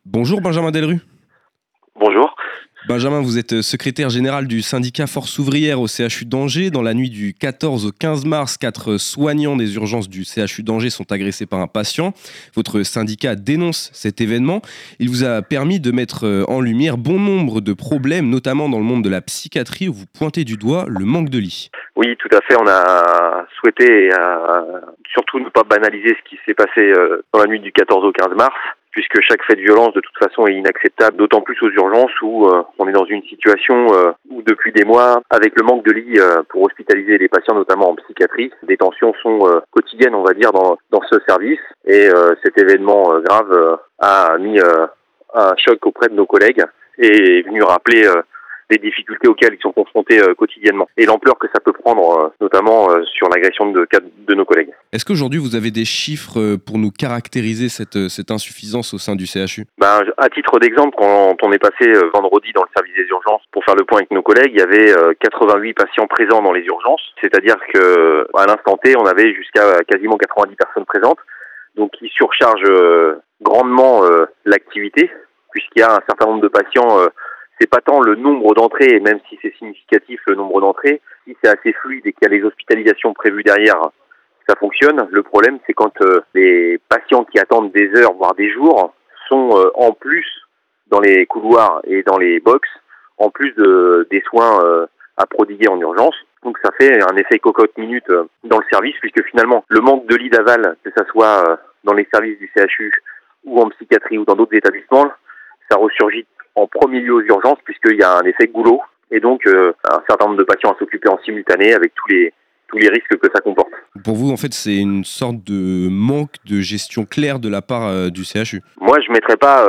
Bonjour Benjamin Delru. Bonjour. Benjamin, vous êtes secrétaire général du syndicat Force ouvrière au CHU d'Angers. Dans la nuit du 14 au 15 mars, 4 soignants des urgences du CHU d'Angers sont agressés par un patient. Votre syndicat dénonce cet événement. Il vous a permis de mettre en lumière bon nombre de problèmes, notamment dans le monde de la psychiatrie, où vous pointez du doigt le manque de lits. Oui, tout à fait. On a souhaité surtout ne pas banaliser ce qui s'est passé dans la nuit du 14 au 15 mars, puisque chaque fait de violence, de toute façon, est inacceptable, d'autant plus aux urgences où on est dans une situation où, depuis des mois, avec le manque de lits pour hospitaliser les patients, notamment en psychiatrie, des tensions sont quotidiennes, on va dire, dans ce service. Et cet événement grave a mis un choc auprès de nos collègues et est venu rappeler les difficultés auxquelles ils sont confrontés quotidiennement et l'ampleur que ça peut prendre, notamment sur l'agression de nos collègues. Est-ce qu'aujourd'hui vous avez des chiffres pour nous caractériser cette insuffisance au sein du CHU ? À titre d'exemple, quand on est passé vendredi dans le service des urgences pour faire le point avec nos collègues, il y avait 88 patients présents dans les urgences, c'est-à-dire que à l'instant T, on avait jusqu'à quasiment 90 personnes présentes, donc qui surcharge grandement l'activité, puisqu'il y a un certain nombre de patients. C'est pas tant le nombre d'entrées, et même si c'est significatif le nombre d'entrées, si c'est assez fluide et qu'il y a les hospitalisations prévues derrière, ça fonctionne. Le problème, c'est quand les patients qui attendent des heures, voire des jours, sont en plus dans les couloirs et dans les box, en plus des soins à prodiguer en urgence. Donc ça fait un effet cocotte-minute dans le service, puisque finalement, le manque de lits d'aval, que ça soit dans les services du CHU ou en psychiatrie ou dans d'autres établissements, ça ressurgit en premier lieu aux urgences, puisqu'il y a un effet goulot, et donc un certain nombre de patients à s'occuper en simultané avec tous les risques que ça comporte. Pour vous, en fait, c'est une sorte de manque de gestion claire de la part du CHU. Moi, je mettrais pas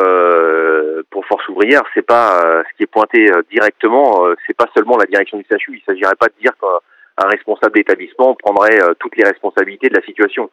pour Force ouvrière, c'est pas ce qui est pointé directement, c'est pas seulement la direction du CHU. Il s'agirait pas de dire qu'un responsable d'établissement prendrait toutes les responsabilités de la situation.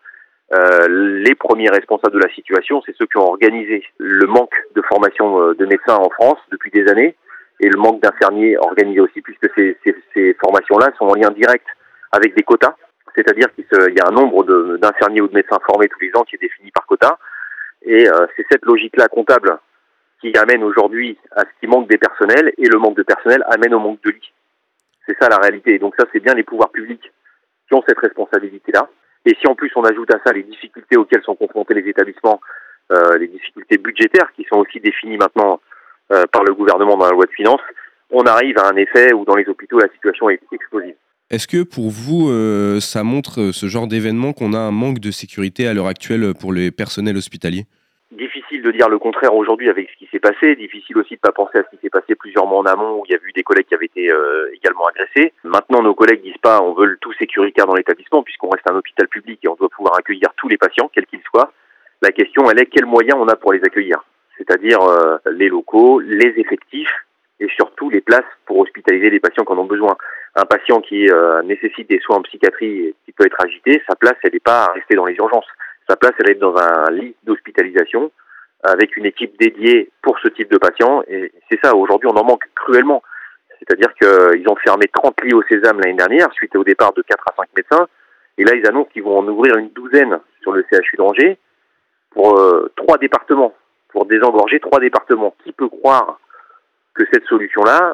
Les premiers responsables de la situation, c'est ceux qui ont organisé le manque de formation de médecins en France depuis des années, et le manque d'infirmiers organisé aussi, puisque ces formations-là sont en lien direct avec des quotas, c'est-à-dire qu'il y a un nombre d'infirmiers ou de médecins formés tous les ans qui est défini par quota, et c'est cette logique-là comptable qui amène aujourd'hui à ce qui manque des personnels, et le manque de personnel amène au manque de lits. C'est ça la réalité, et donc ça c'est bien les pouvoirs publics qui ont cette responsabilité-là. Et si en plus on ajoute à ça les difficultés auxquelles sont confrontés les établissements, les difficultés budgétaires qui sont aussi définies maintenant par le gouvernement dans la loi de finances, on arrive à un effet où dans les hôpitaux la situation est explosive. Est-ce que pour vous, ça montre ce genre d'événement qu'on a un manque de sécurité à l'heure actuelle pour les personnels hospitaliers ? Difficile de dire le contraire aujourd'hui avec ce qui s'est passé, difficile aussi de ne pas penser à ce qui s'est passé plusieurs mois en amont où il y a eu des collègues qui avaient été également agressés. Maintenant, nos collègues disent pas on veut le tout sécuritaire dans l'établissement puisqu'on reste un hôpital public et on doit pouvoir accueillir tous les patients, quels qu'ils soient. La question, elle est quels moyens on a pour les accueillir, c'est-à-dire les locaux, les effectifs et surtout les places pour hospitaliser les patients qui en ont besoin. Un patient qui nécessite des soins en psychiatrie et qui peut être agité, sa place, elle n'est pas à rester dans les urgences. Sa place, elle est dans un lit d'hospitalisation avec une équipe dédiée pour ce type de patients. Et c'est ça, aujourd'hui, on en manque cruellement. C'est-à-dire qu'ils ont fermé 30 lits au Sésame l'année dernière, suite au départ de 4 à 5 médecins. Et là, ils annoncent qu'ils vont en ouvrir une douzaine sur le CHU d'Angers pour 3 départements, pour désengorger 3 départements. Qui peut croire que cette solution-là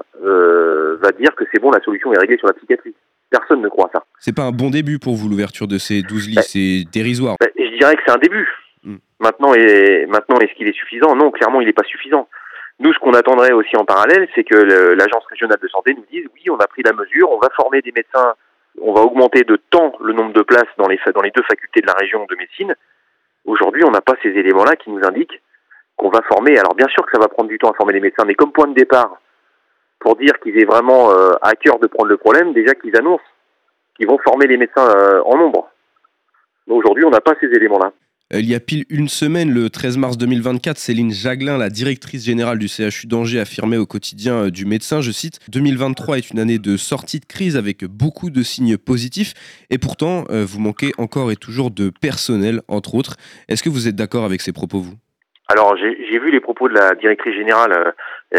va dire que c'est bon, la solution est réglée sur la psychiatrie ? Personne ne croit ça. C'est pas un bon début pour vous, l'ouverture de ces 12 lits, c'est dérisoire. Je dirais que c'est un début. Maintenant, est-ce qu'il est suffisant ? Non, clairement, il n'est pas suffisant. Nous, ce qu'on attendrait aussi en parallèle, c'est que l'Agence régionale de santé nous dise, oui, on a pris la mesure, on va former des médecins, on va augmenter de temps le nombre de places dans les 2 facultés de la région de médecine. Aujourd'hui, on n'a pas ces éléments-là qui nous indiquent qu'on va former. Alors, bien sûr que ça va prendre du temps à former les médecins, mais comme point de départ, pour dire qu'ils aient vraiment à cœur de prendre le problème, déjà qu'ils annoncent qu'ils vont former les médecins en nombre. Mais aujourd'hui, on n'a pas ces éléments-là. Il y a pile une semaine, le 13 mars 2024, Céline Jaglin, la directrice générale du CHU d'Angers, affirmait au quotidien du médecin, je cite, « 2023 est une année de sortie de crise avec beaucoup de signes positifs et pourtant, vous manquez encore et toujours de personnel, entre autres. » Est-ce que vous êtes d'accord avec ces propos, vous ? Alors, j'ai vu les propos de la directrice générale.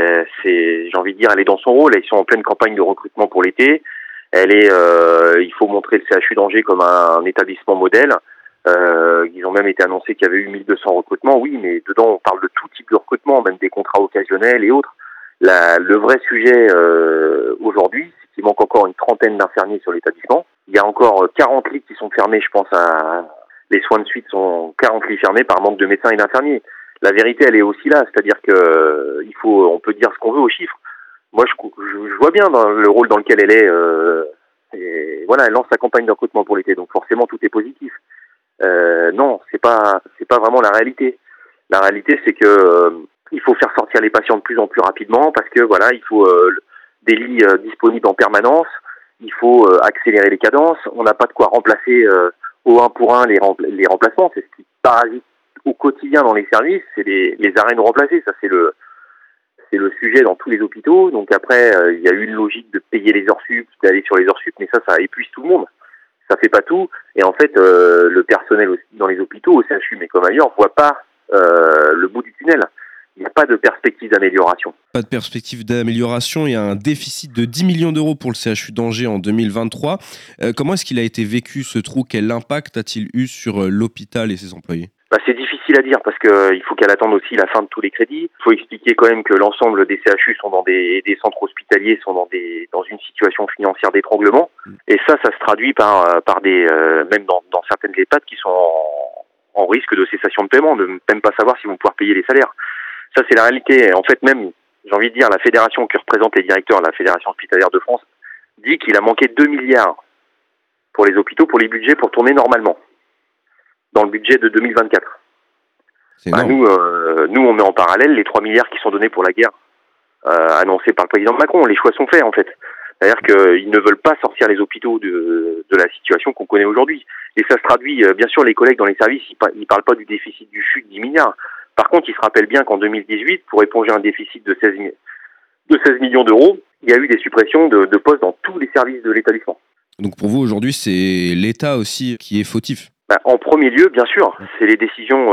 J'ai envie de dire, elle est dans son rôle. Ils sont en pleine campagne de recrutement pour l'été. Il faut montrer le CHU d'Angers comme un établissement modèle. Ils ont même été annoncés qu'il y avait eu 1200 recrutements. Oui, mais dedans, on parle de tout type de recrutement, même des contrats occasionnels et autres. Le vrai sujet aujourd'hui, c'est qu'il manque encore une trentaine d'infirmiers sur l'établissement. Il y a encore 40 lits qui sont fermés, je pense les soins de suite sont 40 lits fermés par manque de médecins et d'infirmiers. La vérité, elle est aussi là, c'est-à-dire que on peut dire ce qu'on veut aux chiffres. Moi, je vois bien dans le rôle dans lequel elle est. Et voilà, elle lance sa campagne de recrutement pour l'été, donc forcément tout est positif. Non, c'est pas vraiment la réalité. La réalité, c'est que il faut faire sortir les patients de plus en plus rapidement parce que voilà, il faut des lits disponibles en permanence. Il faut accélérer les cadences. On n'a pas de quoi remplacer au 1 pour 1 les remplacements. C'est ce qui parasite au quotidien dans les services, c'est les arrêts non remplacés. Ça, c'est le sujet dans tous les hôpitaux. Donc après, il y a eu une logique de payer les heures sup, d'aller sur les heures sup, mais ça épuise tout le monde. Ça fait pas tout. Et en fait, le personnel aussi dans les hôpitaux, au CHU, mais comme ailleurs, voit pas le bout du tunnel. Il n'y a pas de perspective d'amélioration. Pas de perspective d'amélioration. Il y a un déficit de 10 millions d'euros pour le CHU d'Angers en 2023. Comment est-ce qu'il a été vécu ce trou? Quel impact a-t-il eu sur l'hôpital et ses employés? C'est difficile à dire parce qu'il faut qu'elle attende aussi la fin de tous les crédits. Il faut expliquer quand même que l'ensemble des CHU sont dans des centres hospitaliers sont dans une situation financière d'étranglement. Et ça se traduit par des même dans certaines EHPAD qui sont en risque de cessation de paiement, de même pas savoir si vont pouvoir payer les salaires. Ça, c'est la réalité. En fait, même, j'ai envie de dire, la fédération qui représente les directeurs, la Fédération hospitalière de France, dit qu'il a manqué 2 milliards pour les hôpitaux, pour les budgets, pour tourner normalement, dans le budget de 2024. Nous, on met en parallèle les 3 milliards qui sont donnés pour la guerre, annoncés par le président Macron. Les choix sont faits, en fait. C'est-à-dire qu'ils ne veulent pas sortir les hôpitaux de la situation qu'on connaît aujourd'hui. Et ça se traduit, bien sûr, les collègues dans les services, ils parlent pas du déficit du CHU de 10 milliards. Par contre, il se rappelle bien qu'en 2018, pour éponger un déficit de 16 millions d'euros, il y a eu des suppressions de postes dans tous les services de l'établissement. Donc pour vous, aujourd'hui, c'est l'État aussi qui est fautif? En premier lieu, bien sûr, c'est les décisions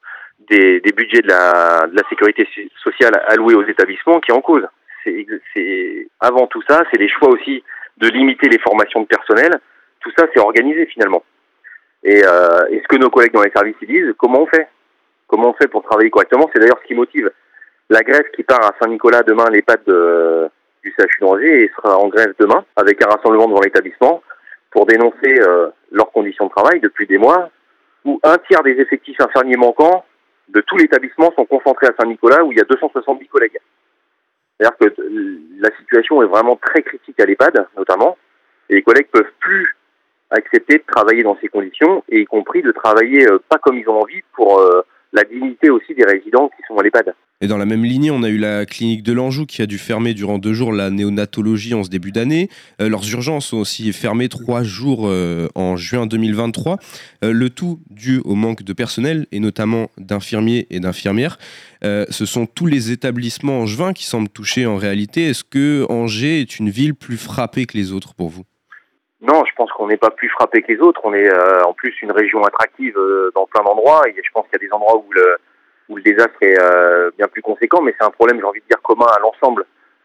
des budgets de la sécurité sociale alloués aux établissements qui est en cause. C'est avant tout ça, c'est les choix aussi de limiter les formations de personnel. Tout ça, c'est organisé finalement. Et ce que nos collègues dans les services ils disent, comment on fait? Comment on fait pour travailler correctement? C'est d'ailleurs ce qui motive la grève qui part à Saint-Nicolas demain, l'EHPAD du CHU d'Angers, et sera en grève demain avec un rassemblement devant l'établissement pour dénoncer leurs conditions de travail depuis des mois, où un tiers des effectifs infirmiers manquants de tout l'établissement sont concentrés à Saint-Nicolas, où il y a 270 collègues. C'est-à-dire que la situation est vraiment très critique à l'EHPAD, notamment, et les collègues peuvent plus accepter de travailler dans ces conditions, et y compris de travailler pas comme ils ont envie pour la dignité aussi des résidents qui sont à l'EHPAD. Et dans la même lignée, on a eu la clinique de l'Anjou qui a dû fermer durant 2 jours la néonatologie en ce début d'année. Leurs urgences ont aussi fermé 3 jours en juin 2023. Le tout dû au manque de personnel et notamment d'infirmiers et d'infirmières. Ce sont tous les établissements angevins qui semblent touchés en réalité. Est-ce que Angers est une ville plus frappée que les autres pour vous? Non, je pense qu'on n'est pas plus frappé que les autres. On est en plus une région attractive dans plein d'endroits. Et je pense qu'il y a des endroits où le désastre est bien plus conséquent, mais c'est un problème, j'ai envie de dire, commun à l'ensemble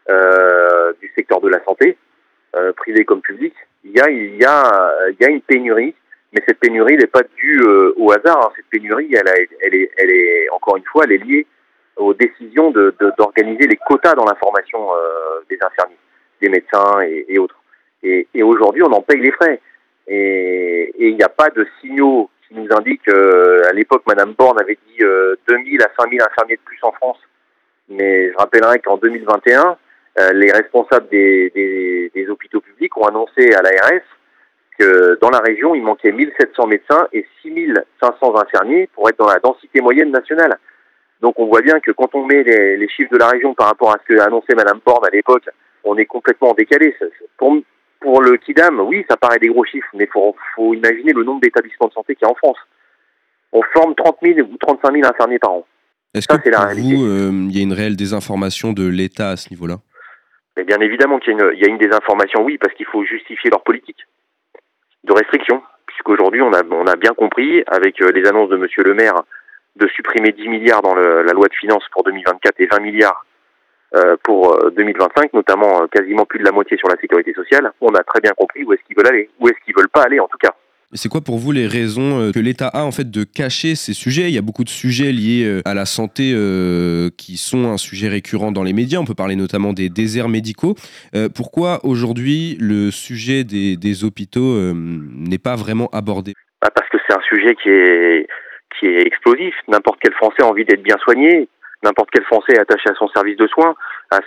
du secteur de la santé, privé comme public. Il y a une pénurie, mais cette pénurie n'est pas due au hasard. Cette pénurie, elle est encore une fois, elle est liée aux décisions d'organiser les quotas dans la formation des infirmiers, des médecins et autres. Et aujourd'hui, on en paye les frais. Et il n'y a pas de signaux qui nous indiquent, à l'époque, Madame Borne avait dit 2000 à 5000 infirmiers de plus en France. Mais je rappellerai qu'en 2021, les responsables des hôpitaux publics ont annoncé à l'ARS que dans la région, il manquait 1700 médecins et 6500 infirmiers pour être dans la densité moyenne nationale. Donc on voit bien que quand on met les chiffres de la région par rapport à ce qu'a annoncé Madame Borne à l'époque, on est complètement décalé. Pour le Kidam, oui, ça paraît des gros chiffres, mais faut imaginer le nombre d'établissements de santé qu'il y a en France. On forme 30 000 ou 35 000 infirmiers par an. Est-ce que pour vous, il y a une réelle désinformation de l'État à ce niveau-là? Mais bien évidemment qu'il y a une désinformation, oui, parce qu'il faut justifier leur politique de restriction. Puisqu'aujourd'hui, on a bien compris, avec les annonces de Monsieur le maire, de supprimer 10 milliards dans la loi de finances pour 2024 et 20 milliards pour 2025, notamment quasiment plus de la moitié sur la sécurité sociale. On a très bien compris où est-ce qu'ils veulent aller, où est-ce qu'ils veulent pas aller en tout cas. Et c'est quoi pour vous les raisons que l'État a en fait de cacher ces sujets? Il y a beaucoup de sujets liés à la santé qui sont un sujet récurrent dans les médias. On peut parler notamment des déserts médicaux. Pourquoi aujourd'hui le sujet des hôpitaux n'est pas vraiment abordé? Parce que c'est un sujet qui est explosif. N'importe quel Français a envie d'être bien soigné. N'importe quel Français est attaché à son service de soins,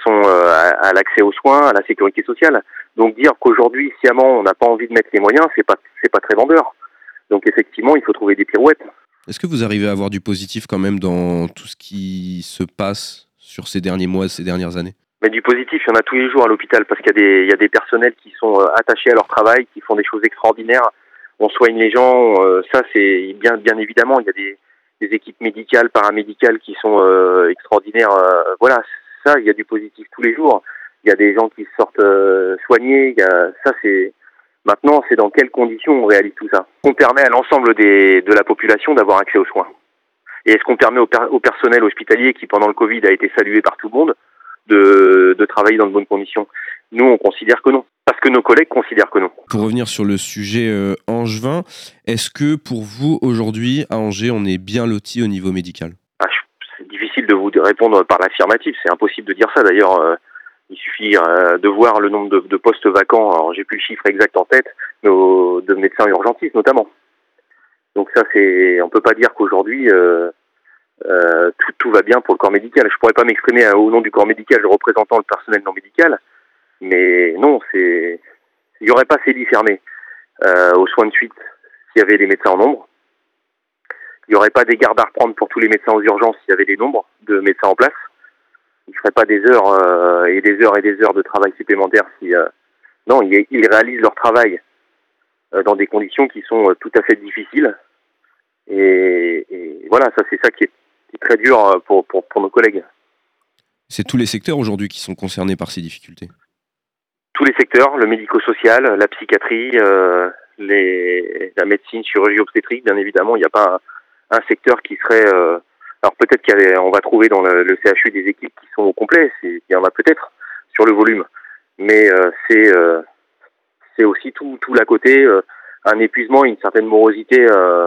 à l'accès aux soins, à la sécurité sociale. Donc dire qu'aujourd'hui, sciemment, on n'a pas envie de mettre les moyens, c'est pas très vendeur. Donc effectivement, il faut trouver des pirouettes. Est-ce que vous arrivez à avoir du positif quand même dans tout ce qui se passe sur ces derniers mois, ces dernières années? Mais du positif, il y en a tous les jours à l'hôpital parce qu'il y a des personnels qui sont attachés à leur travail, qui font des choses extraordinaires. On soigne les gens, ça c'est bien évidemment. Il y a des équipes médicales, paramédicales qui sont extraordinaires. Voilà, ça, il y a du positif tous les jours. Il y a des gens qui sortent soignés. Ça c'est maintenant, c'est dans quelles conditions on réalise tout ça. On permet à l'ensemble de la population d'avoir accès aux soins. Et est-ce qu'on permet au personnel hospitalier qui pendant le Covid a été salué par tout le monde de travailler dans de bonnes conditions? Nous, on considère que non. Parce que nos collègues considèrent que non. Pour revenir sur le sujet angevin, est-ce que pour vous, aujourd'hui, à Angers, on est bien loti au niveau médical? C'est difficile de vous répondre par l'affirmative. C'est impossible de dire ça. D'ailleurs, il suffit de voir le nombre de postes vacants. Alors, j'ai plus le chiffre exact en tête, mais de médecins urgentistes notamment. Donc ça, on peut pas dire qu'aujourd'hui tout va bien pour le corps médical. Je pourrais pas m'exprimer au nom du corps médical représentant le personnel non médical. Mais non, il n'y aurait pas ces lits fermés aux soins de suite s'il y avait des médecins en nombre. Il n'y aurait pas des gardes à reprendre pour tous les médecins aux urgences s'il y avait des nombres de médecins en place. Ils ne feraient pas des heures et des heures et des heures de travail supplémentaires. Non, ils réalisent leur travail dans des conditions qui sont tout à fait difficiles. Et voilà, c'est ça qui est très dur pour nos collègues. C'est tous les secteurs aujourd'hui qui sont concernés par ces difficultés? Tous les secteurs, le médico-social, la psychiatrie, la médecine, chirurgie obstétrique, bien évidemment, il n'y a pas un secteur qui serait... alors peut-être qu'on va trouver dans le CHU des équipes qui sont au complet, il y en a peut-être sur le volume, mais c'est aussi tout l'à côté, un épuisement, une certaine morosité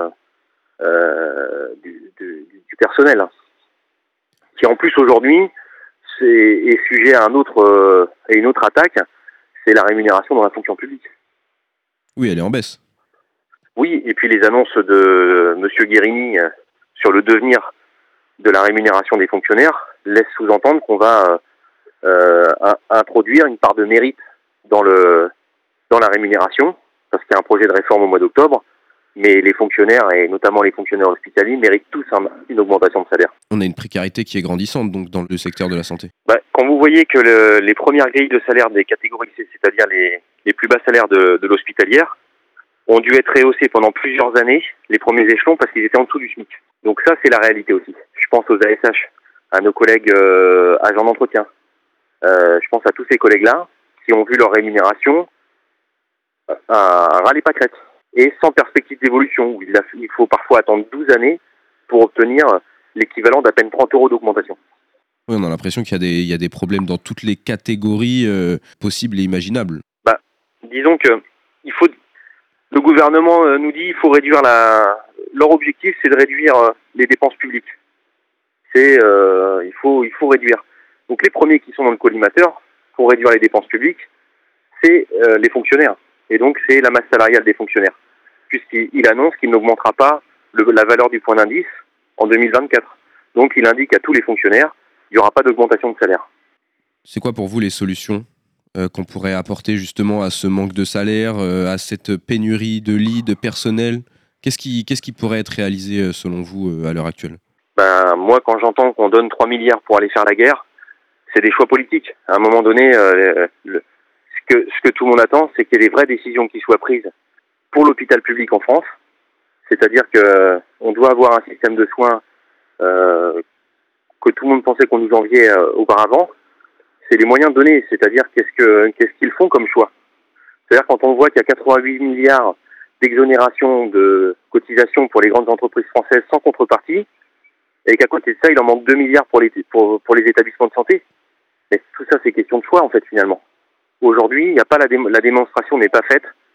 du personnel, qui en plus aujourd'hui est sujet à une autre attaque. C'est la rémunération dans la fonction publique. Oui, elle est en baisse. Oui, et puis les annonces de M. Guérini sur le devenir de la rémunération des fonctionnaires laissent sous-entendre qu'on va introduire une part de mérite dans la rémunération, parce qu'il y a un projet de réforme au mois d'octobre, mais les fonctionnaires, et notamment les fonctionnaires hospitaliers, méritent tous une augmentation de salaire. On a une précarité qui est grandissante donc dans le secteur de la santé. Quand vous voyez que les premières grilles de salaire des catégories C, c'est-à-dire les plus bas salaires de l'hospitalière, ont dû être rehaussés pendant plusieurs années, les premiers échelons, parce qu'ils étaient en dessous du SMIC. Donc ça, c'est la réalité aussi. Je pense aux ASH, à nos collègues agents d'entretien. Je pense à tous ces collègues-là qui ont vu leur rémunération râler pâquerette. Et sans perspective d'évolution, où il faut parfois attendre 12 années pour obtenir l'équivalent d'à peine 30 € d'augmentation. Oui, on a l'impression qu'il y a des problèmes dans toutes les catégories possibles et imaginables. Disons que le gouvernement nous dit qu'il faut réduire leur objectif, c'est de réduire les dépenses publiques. Il faut réduire. Donc les premiers qui sont dans le collimateur pour réduire les dépenses publiques, c'est les fonctionnaires. Et donc c'est la masse salariale des fonctionnaires, puisqu'il annonce qu'il n'augmentera pas la valeur du point d'indice en 2024. Donc il indique à tous les fonctionnaires qu'il n'y aura pas d'augmentation de salaire. C'est quoi pour vous les solutions qu'on pourrait apporter justement à ce manque de salaire, à cette pénurie de lits, de personnel? Qu'est-ce qui pourrait être réalisé selon vous à l'heure actuelle? Moi, quand j'entends qu'on donne 3 milliards pour aller faire la guerre, c'est des choix politiques. À un moment donné, ce que tout le monde attend, c'est qu'il y ait des vraies décisions qui soient prises pour l'hôpital public en France. C'est-à-dire qu'on doit avoir un système de soins que tout le monde pensait qu'on nous enviait auparavant. C'est les moyens donnés, c'est-à-dire qu'est-ce qu'ils font comme choix. C'est-à-dire quand on voit qu'il y a 88 milliards d'exonération de cotisations pour les grandes entreprises françaises sans contrepartie, et qu'à côté de ça, il en manque 2 milliards pour les établissements de santé. Mais tout ça, c'est question de choix, en fait, finalement. Aujourd'hui, il n'y a pas la démonstration n'est pas faite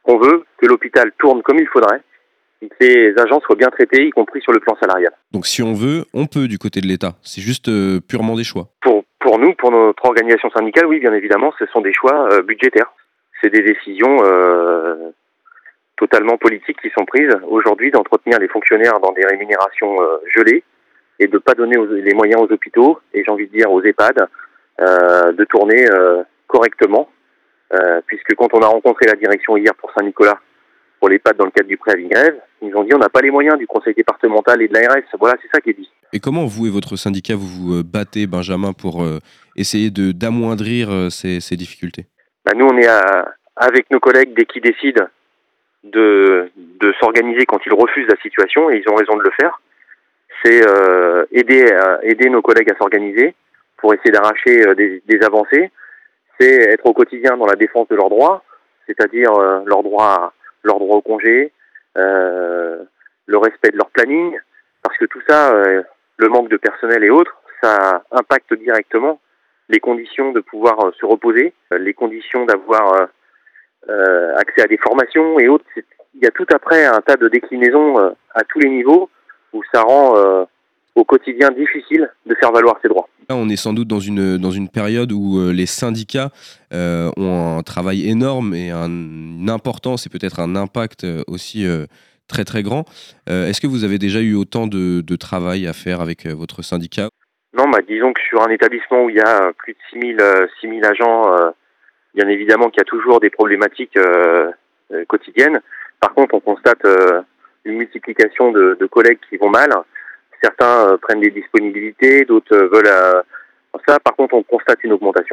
On veut que l'hôpital tourne comme il faudrait, et que les agents soient bien traités, y compris sur le plan salarial. Donc si on veut, on peut du côté de l'État. C'est juste purement des choix. Pour nous, pour notre organisation syndicale, oui, bien évidemment, ce sont des choix budgétaires. C'est des décisions totalement politiques qui sont prises aujourd'hui d'entretenir les fonctionnaires dans des rémunérations gelées et de ne pas donner les moyens aux hôpitaux et j'ai envie de dire aux EHPAD de tourner correctement. Puisque quand on a rencontré la direction hier pour Saint-Nicolas, pour l'EHPAD dans le cadre du préavis de grève, ils nous ont dit on n'a pas les moyens du conseil départemental et de l'ARS. Voilà, c'est ça qui est dit. Et comment vous et votre syndicat vous vous battez, Benjamin, pour essayer d'amoindrir ces difficultés? Nous, on est avec nos collègues dès qu'ils décident de s'organiser quand ils refusent la situation, et ils ont raison de le faire. C'est aider nos collègues à s'organiser pour essayer d'arracher des avancées. C'est être au quotidien dans la défense de leurs droits, c'est-à-dire leur droit au congé, le respect de leur planning, parce que tout ça, le manque de personnel et autres, ça impacte directement les conditions de pouvoir se reposer, les conditions d'avoir accès à des formations et autres. Il y a tout après un tas de déclinaisons à tous les niveaux où ça rend au quotidien difficile de faire valoir ses droits. Là, on est sans doute dans une période où les syndicats ont un travail énorme et une importance et peut-être un impact aussi très très grand. Est-ce que vous avez déjà eu autant de travail à faire avec votre syndicat? Non, disons que sur un établissement où il y a plus de 6000 agents, bien évidemment qu'il y a toujours des problématiques quotidiennes. Par contre, on constate une multiplication de collègues qui vont mal. Certains prennent des disponibilités, d'autres veulent... Ça, par contre, on constate une augmentation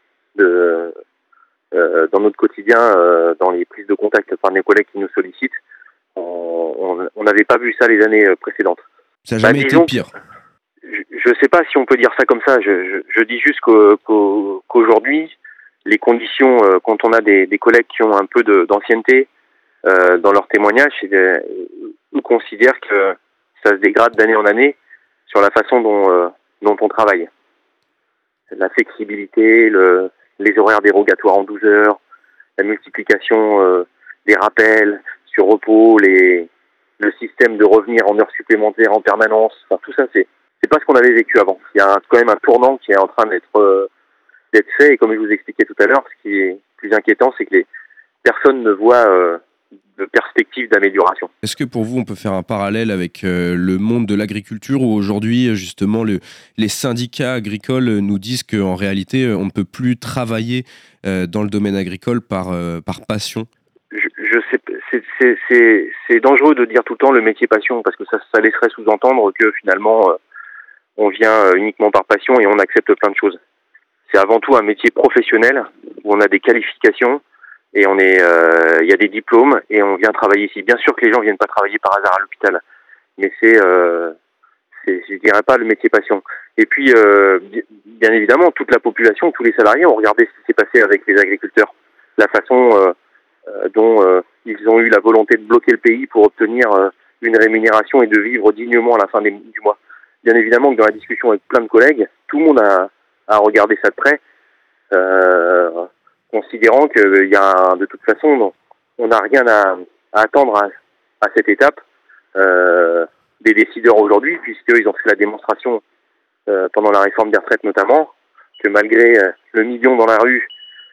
dans notre quotidien, dans les prises de contact par mes collègues qui nous sollicitent. On n'avait pas vu ça les années précédentes. Ça n'a jamais été pire. Je ne sais pas si on peut dire ça comme ça. Je dis juste qu'aujourd'hui, les conditions, quand on a des collègues qui ont un peu d'ancienneté dans leur témoignage, ils considèrent que ça se dégrade d'année en année sur la façon dont on travaille. La flexibilité, les horaires dérogatoires en 12 heures, la multiplication des rappels sur repos, le système de revenir en heures supplémentaires en permanence, enfin tout ça c'est pas ce qu'on avait vécu avant. Il y a quand même un tournant qui est en train d'être fait, et comme je vous expliquais tout à l'heure, ce qui est plus inquiétant, c'est que les personnes ne voient de perspective d'amélioration. Est-ce que pour vous, on peut faire un parallèle avec le monde de l'agriculture où aujourd'hui, justement, les syndicats agricoles nous disent qu'en réalité, on ne peut plus travailler dans le domaine agricole par passion? Je sais, c'est dangereux de dire tout le temps le métier passion, parce que ça laisserait sous-entendre que finalement, on vient uniquement par passion et on accepte plein de choses. C'est avant tout un métier professionnel où on a des qualifications et il y a des diplômes et on vient travailler ici. Bien sûr que les gens viennent pas travailler par hasard à l'hôpital, mais je dirais pas le métier passion. Et puis, bien évidemment, toute la population, tous les salariés ont regardé ce qui s'est passé avec les agriculteurs, la façon dont ils ont eu la volonté de bloquer le pays pour obtenir une rémunération et de vivre dignement à la fin du mois. Bien évidemment que dans la discussion avec plein de collègues, tout le monde a regardé ça de près, considérant qu'il y a de toute façon, on n'a rien à attendre à cette étape des décideurs aujourd'hui, puisqu'ils ont fait la démonstration pendant la réforme des retraites notamment, que malgré le million dans la rue,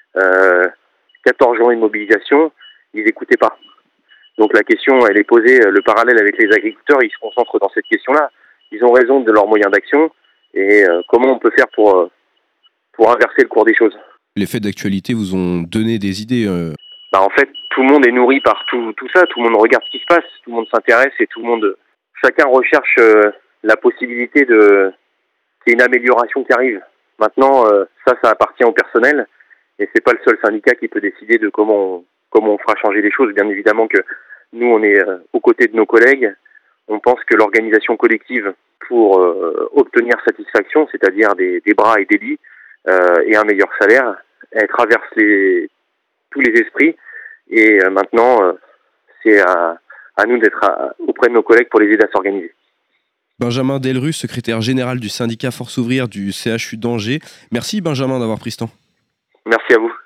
14 jours de mobilisation, ils n'écoutaient pas. Donc la question, elle est posée, le parallèle avec les agriculteurs, ils se concentrent dans cette question-là. Ils ont raison de leurs moyens d'action, et comment on peut faire pour inverser le cours des choses. Les faits d'actualité vous ont donné des idées En fait, tout le monde est nourri par tout ça, tout le monde regarde ce qui se passe, tout le monde s'intéresse et chacun recherche la possibilité qu'il y ait une amélioration qui arrive. Maintenant, ça appartient au personnel, et c'est pas le seul syndicat qui peut décider de comment on fera changer les choses. Bien évidemment que nous, on est aux côtés de nos collègues. On pense que l'organisation collective pour obtenir satisfaction, c'est-à-dire des bras et des lits et un meilleur salaire, elle traverse tous les esprits. Et maintenant, c'est à nous d'être auprès de nos collègues pour les aider à s'organiser. Benjamin Delrue, secrétaire général du syndicat Force ouvrière du CHU d'Angers. Merci Benjamin d'avoir pris ce temps. Merci à vous.